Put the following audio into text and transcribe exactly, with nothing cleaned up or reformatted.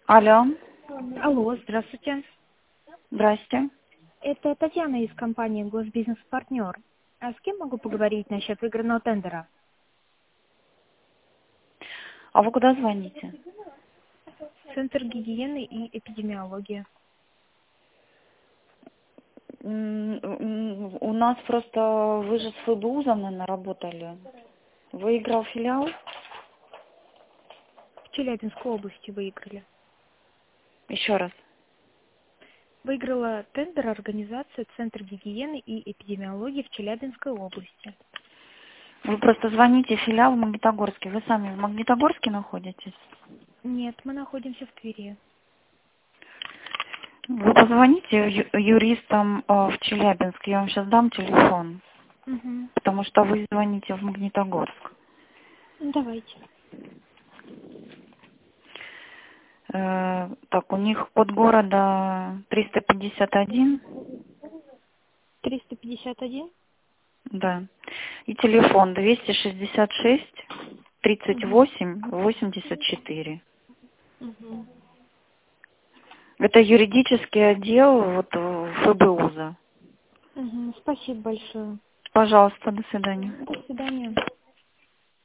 Алло, Алло, здравствуйте. здрасте. Это Татьяна из компании Госбизнес-партнер. А с кем могу поговорить насчет выигранного тендера? А вы куда звоните? Центр гигиены и эпидемиологии. М, м, У нас просто вы же с Фэбузом, наверное, работали. Выиграл филиал? В Челябинской области выиграли. Еще раз. Выиграла тендер организация Центр гигиены и эпидемиологии в Челябинской области. Вы просто звоните в филиал в Магнитогорске. Вы сами в Магнитогорске находитесь? Нет, мы находимся в Твери. Вы позвоните ю- юристам э, в Челябинск. Я вам сейчас дам телефон. Угу. Потому что вы звоните в Магнитогорск. Давайте. Э, так, у них код города триста пятьдесят один. триста пятьдесят один. Да. И телефон двести шестьдесят шесть тридцать Угу. восемь восемьдесят четыре. Угу. Это юридический отдел вот э, ФБУЗа. Угу. Спасибо большое. Пожалуйста, до свидания. До свидания.